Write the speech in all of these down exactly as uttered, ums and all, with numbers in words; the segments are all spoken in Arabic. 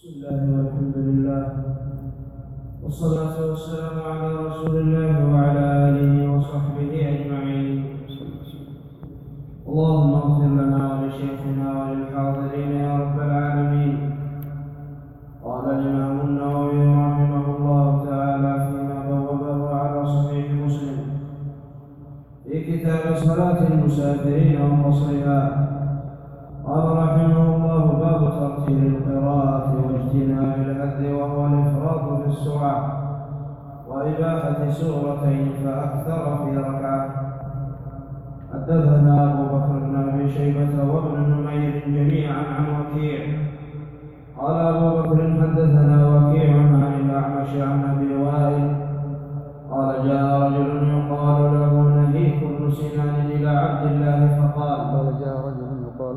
بسم الله والحمد لله والصلاة والسلام على رسول الله وعلى آله وصحبه أجمعين. اللهم اغفر لنا ولشيخنا وللحاضرين يا رب العالمين. قال الإمام النووي رحمه الله تعالى فيما بوبه على صحيح مسلم في كتاب صلاة المسافرين وقصرها، قال رحمه الله: باب ترتيل القراءة واجتناب الهد وهو الإفراط في السرعة وإباحة سورتين فأكثر في ركعة. حدثنا أبو بكر بن أبي شيبة وابن نمير جميعا عن وكيع قال أبو بكر حدثنا وكيع عن الأعمش عن أبي وائل قال: جاء رجل يقال له نهيك بن سنان إلى عبد الله فقال: قال جاء رجل يقال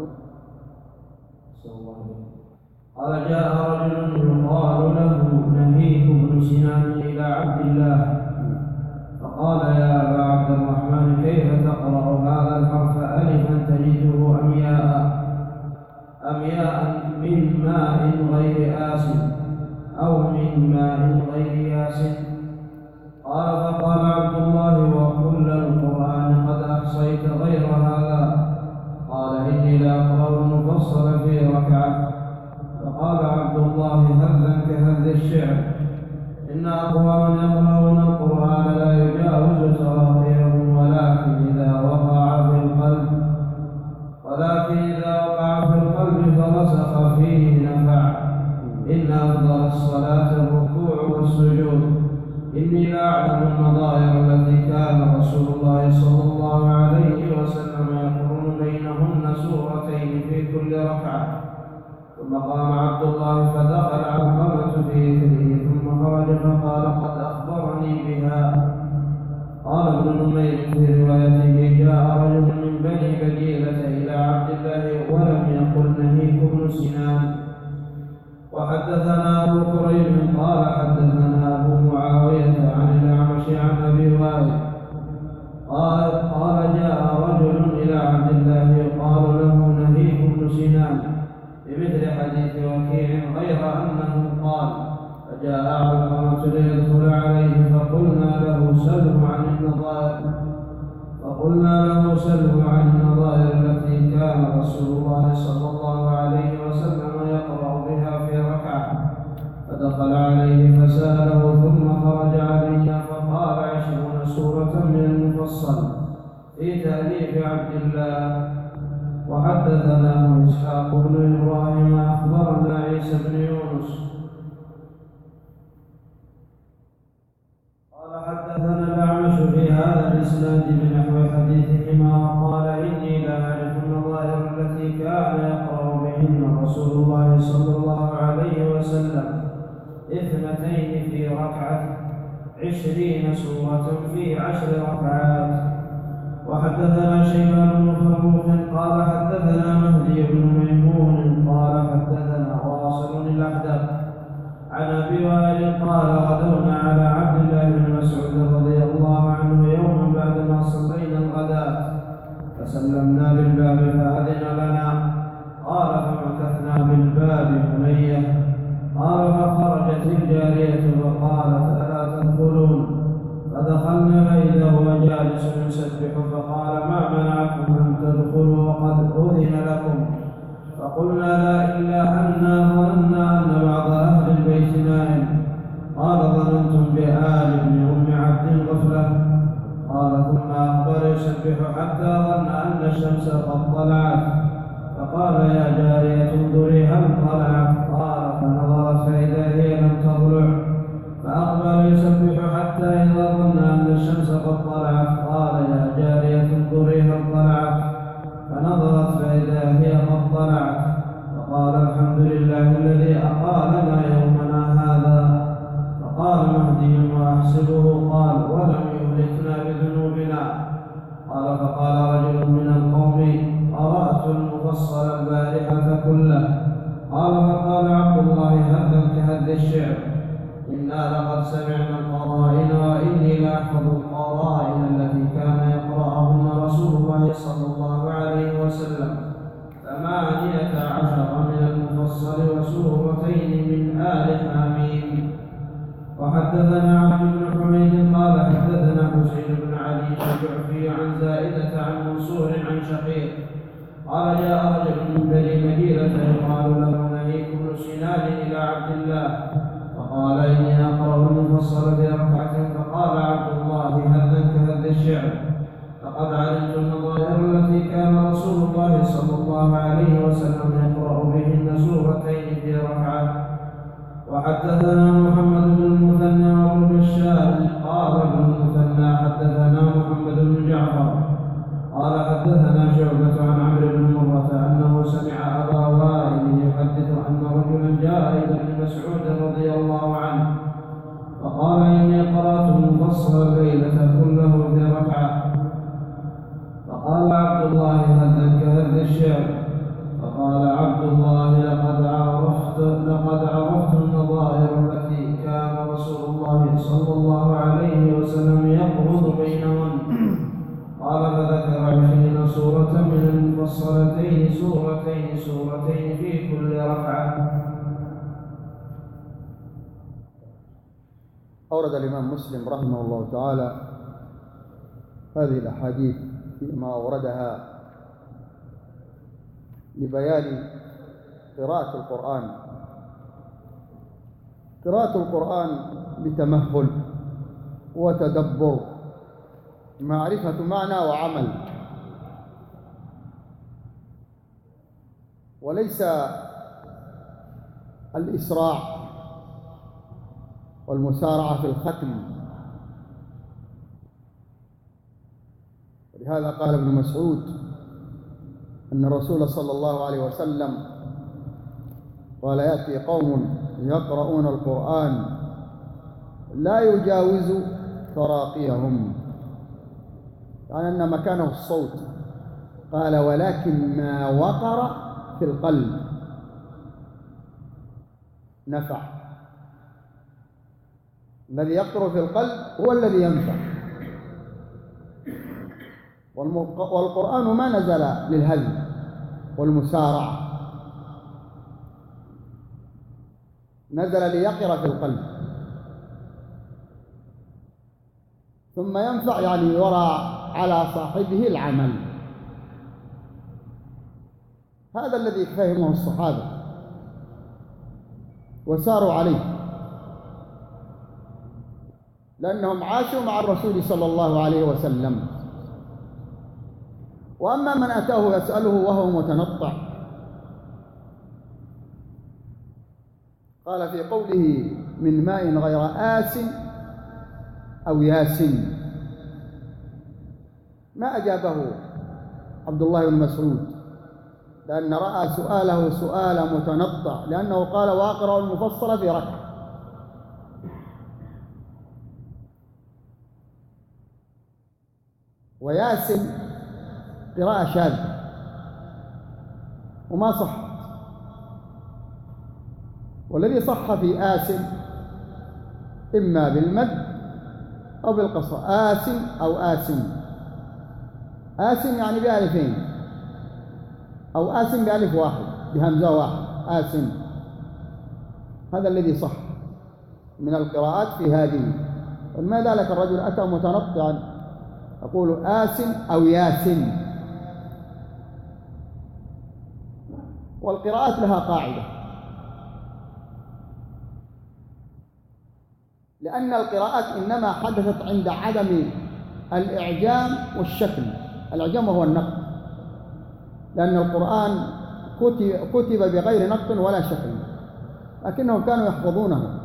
قال جاء رجل يقال له نهيك بن سنان إلى عبد الله فقال: يا أبا عبد الرحمن، كيف تقرأ هذا الحرف ألفا تجده أم ياء أم ياء من ماء غير آس أو من ماء غير ياس؟ قال: فقال عبد الله: وكل القرآن قد أحصيت غير هذا؟ قال: إني لأقرأ المفصل في ركعة. فقال عبد الله: هذا كهذ الشعر، إن أقواما يقرؤون القرآن لا يجاوز تراقيهم، ولكن إذا وقع في القلب ولكن إذا وقع في القلب فرسخ فيه نفع. إن أفضل الصلاة الركوع والسجود. إني لأعلم النظائر التي كان رسول الله صلى الله عليه وسلم يقرن بينهن سورتين في كل ركعة. ثم قام عبد الله فدخل علقمة في إثره ثم خرج فقال: قد أخبرني بها. قال ابن نمير في روايته: جاء رجل من بني بجيلة إلى عبد الله ولم يقل نهيك بن سنان. وحدثنا أبو كريب قال حدثنا أبو معاوية عن الأعمش عن أبي وائل قال قال جاء رجل إلى عبد الله يقال له نهيك بن سنان بمثل حديث وكيع غير أنه قال: فجاء علقمة ليدخل عليه فقلنا له سله عن النظائر فقلنا له سله عن النظائر التي كان رسول الله صلى الله عليه وسلم يقرأ بها في ركعة. فدخل عليه فسأله ثم خرج علينا فقال: عشرون سورة من المفصل في تأليف عبد الله. وحدثنا إسحاق بن إبراهيم أخبرنا عيسى بن يونس قال حدثنا الأعمش في هذا الإسناد بنحو حديثهما وقال: إني لأعرف النظائر التي كان يقرأ بهن رسول الله صلى الله عليه وسلم اثنتين في ركعة، عشرين سورة في عشر ركعات. وحدثنا شيبان بن فروخ قال حدثنا مهدي بن ميمون قال حدثنا واصل الأحدب عن أبي وائل قال: غدونا على عبد الله بن مسعود رضي الله عنه يوما بعدما صلينا الغداة فسلمنا بالباب فأذن لنا. قال: فمكثنا بالباب هنية. قال: فخرجت الجارية فقالت: ألا تدخلون؟ فدخلنا فإذا هو جالس يسبح فقال: ما منعكم أن تدخلوا وقد أذن لكم؟ فقلنا: لا، إلا أننا ظننا أن بعض أهل البيت نائم. قال: ظننتم بآل بن أم عبد غفلة. قال: ثم أقبل يسبح حتى ظن أن الشمس قد طلعت فقال: يا جارية انظري هل طلعت؟ قال: فنظرت فإذا هي لم تطلع. فأقبل يسبح حتى إذا ظن أن الشمس قد طلعت قال: يا جارية انظري هل طلعت؟ فنظرت فإذا هي قد طلعت. فقال: الحمد لله الذي أقالنا يومنا هذا. فقال مهدي وأحسبه قال: ولم يهلكنا بذنوبنا. قال: فقال رجل من القوم: أرى آل حميم. وحدثنا عبد بن حميد قال حدثنا حسين بن علي الجعفي عن زائدة عن منصور عن شقيق قال جاء رجل من بني مجيرة يقال له نهيك بن سنان إلى عبد الله فقال إني أقرأ المفصل في ركعة. فقال عبد الله هل كهذ الشعر لقد علمت النظائر التي كان رسول الله صلى الله عليه وسلم يقرأ بهن سورتين في ركعة. وحدثنا محمد بن المثنى وابن بشار قال ابن المثنى حدثنا محمد بن جعفر قال حدثنا شعبة عن عمرو بن مرة أنه سمع أبا وائل يحدث أن رجلا جاء إلى ابن مسعود رضي الله عنه فقال إني قرأت المفصل الليلة كله في ركعة. فقال عبد الله هل كهذا الشعر؟ فقال عبد الله لقد عرفت لقد عرفت النظائر التي كان رسول الله صلى الله عليه وسلم يقرض بينهن. قال فذكر عشرين سورة من المفصلتين سورتين سورتين في كل ركعة. أورد الإمام مسلم رحمه الله تعالى هذه الأحاديث فيما أوردها لبيان قراءة القرآن. قراءة القرآن بتمهل وتدبر، معرفة معنى وعمل، وليس الإسراع والمسارعة في الختم. ولهذا قال ابن مسعود أن الرسول صلى الله عليه وسلم قال يأتي قوم يقرؤون القرآن لا يجاوز تراقيهم، يعني أن مكانه الصوت. قال ولكن ما وقر في القلب نفع. الذي يقر في القلب هو الذي ينفع. والقرآن ما نزل للهزل والمسارعة، نزل ليقر في القلب ثم ينفع، يعني يرى على صاحبه العمل. هذا الذي فهمه الصحابة وساروا عليه، لأنهم عاشوا مع الرسول صلى الله عليه وسلم. وأما من أتاه يسأله وهو متنطع، قال في قوله من ماء غير آس أو ياس، ما أجابه عبد الله بن مسعود، لأن رأى سؤاله سؤال متنطع، لأنه قال وأقرأ المفصل في ركعة. وياس قراءة شاذة وما صح. والذي صح في آس إما بالمد أو بالقصر، آس أو آسم. آسم يعني بألفين، أو آسم بألف واحد بهمزة واحد، آسم. هذا الذي صح من القراءات في هذه. وما ذلك الرجل أتى متنطعا يقول آسم أو ياسم. والقراءات لها قاعدة، لأن القراءات إنما حدثت عند عدم الإعجام والشكل. الإعجام هو النقط، لأن القرآن كتب بغير نقط ولا شكل، لكنهم كانوا يحفظونه.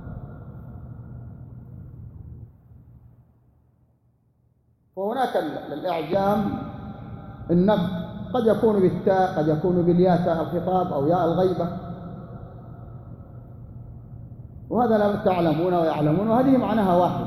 وهناك الإعجام النقط قد يكون بالتاء، قد يكون بالياء تاء الخطاب أو ياء الغيبة، وهذا لا تعلمون ويعلمون، وهذه معناها واحد.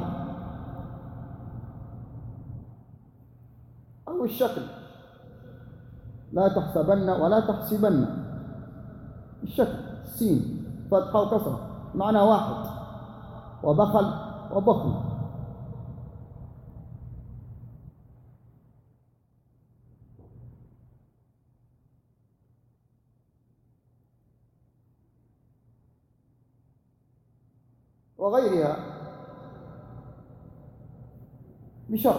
أو الشكل، لا تحسبن ولا تحسبن، الشكل سين فتحة وكسرة معنى واحد. وبخل وبخل. وغيرها، بشرط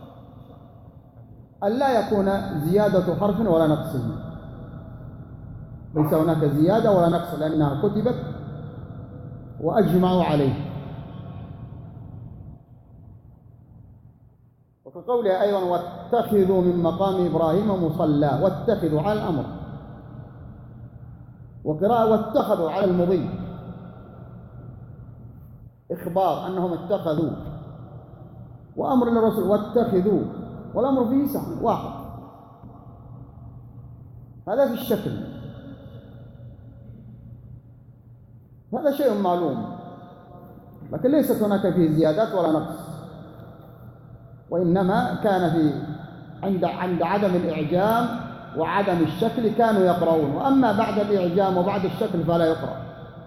أن لا يكون زيادة حرف ولا نقصه، ليس هناك زيادة ولا نقص لأنها كتبت وأجمعوا عليه. وكقوله أيضا واتخذوا من مقام إبراهيم مصلى، واتخذوا على الأمر، وقراءة واتخذوا على المضي، إخبار أنهم اتخذوا، وأمر للرسول واتخذوا، والأمر فيه سهل واحد. هذا في الشكل، هذا شيء معلوم، لكن ليست هناك فيه زيادات ولا نقص، وإنما كان في عند عند عدم الإعجام وعدم الشكل كانوا يقرؤون، وأما بعد الإعجام وبعد الشكل فلا يقرأ،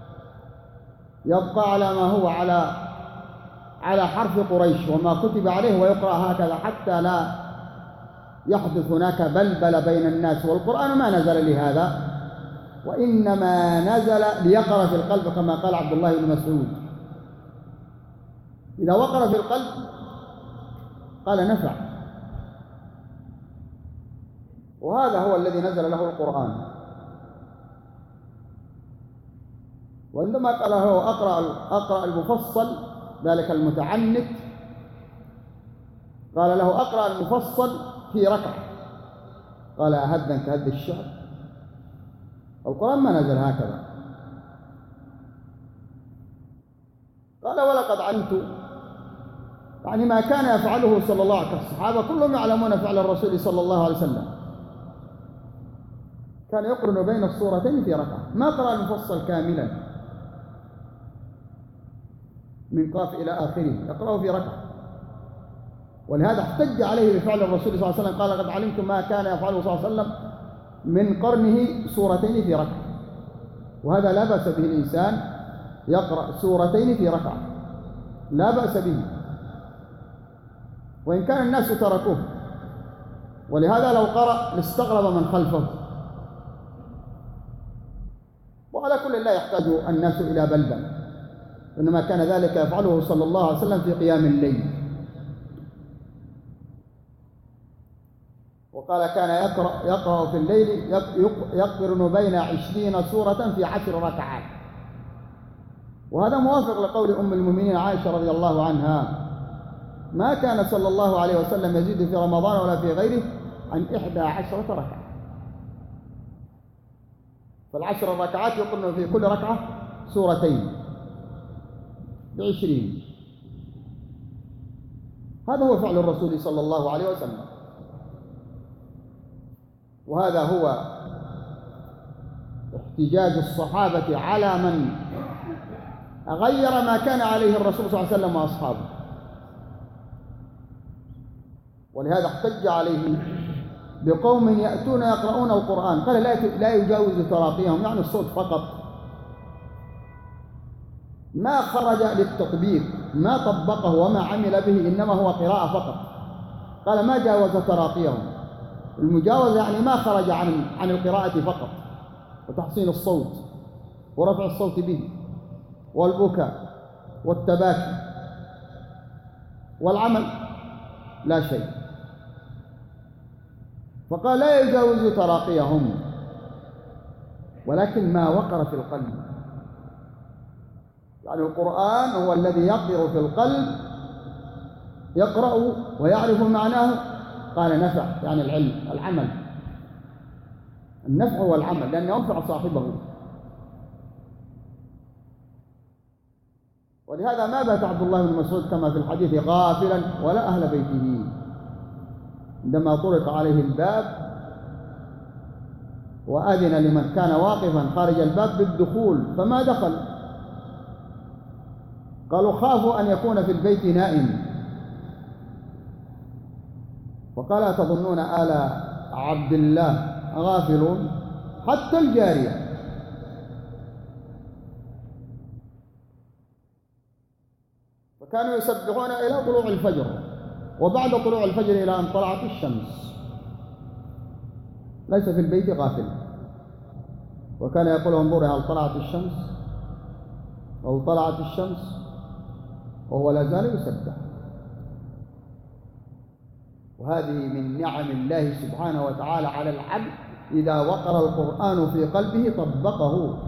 يبقى على ما هو على على حرف قريش وما كتب عليه، ويقرأ هكذا حتى لا يحدث هناك بلبل بين الناس. والقرآن ما نزل لهذا، وإنما نزل ليقر في القلب، كما قال عبد الله بن مسعود إذا وقر في القلب قال نفع. وهذا هو الذي نزل له القرآن. وعندما قال له أقرأ أقرأ المفصل ذلك المتعنت، قال له أقرأ المفصل في ركعة، قال أهدا كهد الشعر. القرآن ما نزل هكذا. قال ولقد علمت، يعني ما كان يفعله صلى الله عليه وسلم، الصحابة كلهم يعلمون فعل الرسول صلى الله عليه وسلم، كان يقرن بين السورتين في ركعة، ما قرأ المفصل كاملا من قاف إلى آخره، يقرأه في ركعة. ولهذا احتج عليه بفعل الرسول صلى الله عليه وسلم، قال قد علمت ما كان يفعله صلى الله عليه وسلم من قرنه سورتين في ركعة. وهذا لا بأس به الإنسان يقرأ سورتين في ركعة، لا بأس به، وإن كان الناس تركوه. ولهذا لو قرأ لاستغرب من خلفه. وعلى كل لا يحتاج الناس إلى بلبل، إنما كان ذلك يفعله صلى الله عليه وسلم في قيام الليل. وقال كان يقرأ, يقرأ في الليل يقرن بين عشرين سورة في عشر ركعات. وهذا موافق لقول أم المؤمنين عائشة رضي الله عنها، ما كان صلى الله عليه وسلم يزيد في رمضان ولا في غيره عن إحدى عشرة ركعة. فالعشر الركعات يقرن في كل ركعة سورتين بعشرين. هذا هو فعل الرسول صلى الله عليه وسلم. وهذا هو احتجاج الصحابة على من غير ما كان عليه الرسول صلى الله عليه وسلم وأصحابه. ولهذا احتج عليه بقوم يأتون يقرؤون القرآن، قال لا يجاوز تراقيهم، يعني الصوت فقط، ما خرج للتطبيق، ما طبقه وما عمل به، إنما هو قراءة فقط. قال ما جاوز تراقيهم، المجاوزة يعني ما خرج عن عن القراءة فقط، وتحسين الصوت ورفع الصوت به والبكاء والتباكي والعمل لا شيء. فقال لا يجاوز تراقيهم، ولكن ما وقر في القلب، يعني القرآن هو الذي يقر في القلب، يقرأ ويعرف معناه. قال نفع، يعني العلم العمل، النفع هو العمل، لأنه ينفع صاحبه. ولهذا ما بات عبد الله بن مسعود كما في الحديث غافلا ولا أهل بيته. عندما طرق عليه الباب وأذن لمن كان واقفا خارج الباب بالدخول فما دخل، قالوا خافوا أن يكون في البيت نائم. وقال أتظنون آل عبد الله غافلون؟ حتى الجارية. فكانوا يسبحون إلى طلوع الفجر، وبعد طلوع الفجر إلى أن طلعت الشمس، ليس في البيت غافل. وكان يقول انظروا هل طلعت الشمس، أو طلعت الشمس وهو لا زال يسبح. وهذه من نعم الله سبحانه وتعالى على العبد، إذا وقر القرآن في قلبه طبقه.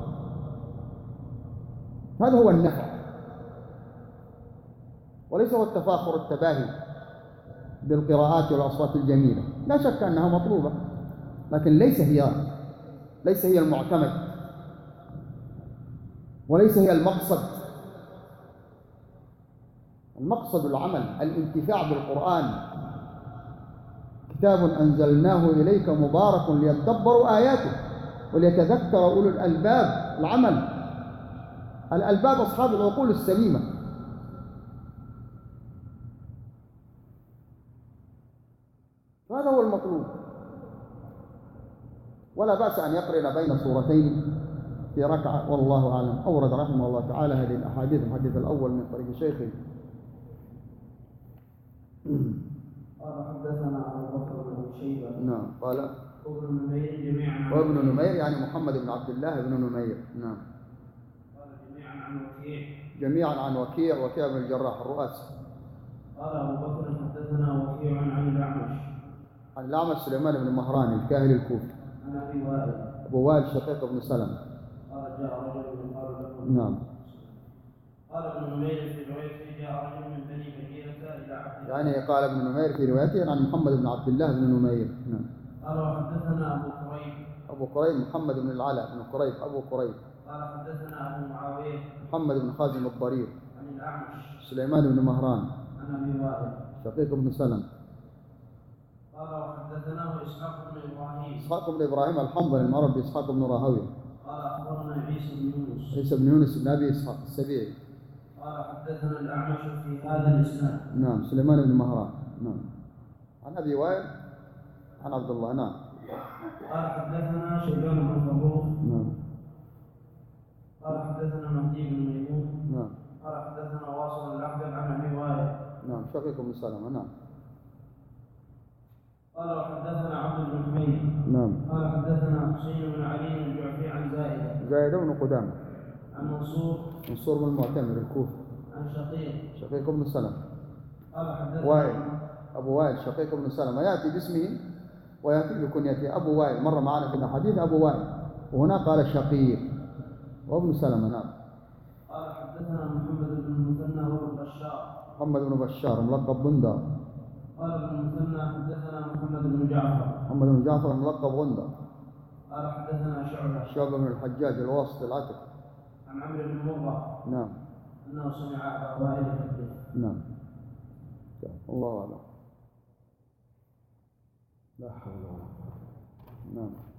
هذا هو النفع، وليس هو التفاخر التباهي بالقراءات والأصوات الجميلة. لا شك أنها مطلوبة، لكن ليس هي ليس هي المعتمد، وليس هي المقصد. المقصد العمل، الانتفاع بالقرآن. كتاب أنزلناه إليك مبارك ليدبروا آياته وليتذكر أولو الألباب. العمل، الألباب أصحاب العقول السليمة. هذا هو المطلوب. ولا بأس أن يقرن بين صورتين في ركعة، والله أعلم. أورد رحمه الله تعالى هذه الأحاديث. الحديث الأول من طريق شيخه. قال حدثنا أبو بكر بن شيبة. نعم. قال وابن نمير جميعا. وابن نمير يعني محمد بن عبد الله بن نمير. نعم. قال جميعا عن وكيع. جميعا عن وكيع، وكيع بن الجراح الرؤاسي. قال أبو بكر حدثنا وكيع عن الأعمش. عن الأعمش سليمان بن مهران الكاهلي الكوفي. عن أبي وائل. أبو وائل شقيق بن سلمة. قال جاء رجل قال لكم. نعم. قال ابن نمير في روايته جاء رجل من بني بكيرة إلى عبد الله. يعني قال ابن نمير في روايته عن محمد بن عبد الله بن نمير. نعم. قال وحدثنا أبو قريب. أبو قريب محمد بن العلاء بن قريب أبو قريب. قال حدثنا أبو معاوية. محمد بن خازم الضرير. عن الأعمش. سليمان بن مهران. عن أبي وائل. شقيق بن سلمة. قال وحدثناه إسحاق بن إبراهيم. إسحاق بن إبراهيم الحنظلي المعروف بإسحاق بن راهويه. قال أخبرنا عيسى بن يونس. عيسى بن يونس بن أبي إسحاق السبيعي. قال حدثنا الأعمش في هذا الإسناد. نعم. سليمان بن مهران. نعم. عن أبي وائل عن عبد الله. نعم. قال حدثنا شيبان بن فروخ. نعم. قال حدثنا مهدي بن ميمون. نعم. قال حدثنا واصل الأحدب عن أبي وائل. نعم. شقيق بن سلمة. نعم. قال وحدثنا عبد بن حميد. نعم. قال حدثنا حسين بن علي الجعفي عن زائدة. زائدة بن قدامة. عن منصور. منصور بن المعتمر الكوفي. عن شقيق. شقيق بن سلمة. قال حدثنا وائل. أبو وائل شقيق بن سلمة يأتي باسمه ويأتي بكنيته أبو وائل. مر معنا في الحديث أبو وائل، وهنا قال شقيق وابن سلمة. نعم. قال حدثنا محمد بن المثنى وابن بشار. محمد بن بشار ملقب بندر. قال ابن المثنى حدثنا محمد بن جعفر. محمد بن جعفر ملقب غندر. قال حدثنا شعبة. شعبة بن الحجاج الواسط العتق. عن عمرو بن مرة. نعم. أنه سمع أبا وائل يحدث. نعم. الله أعلم. لا حول ولا قوة. نعم.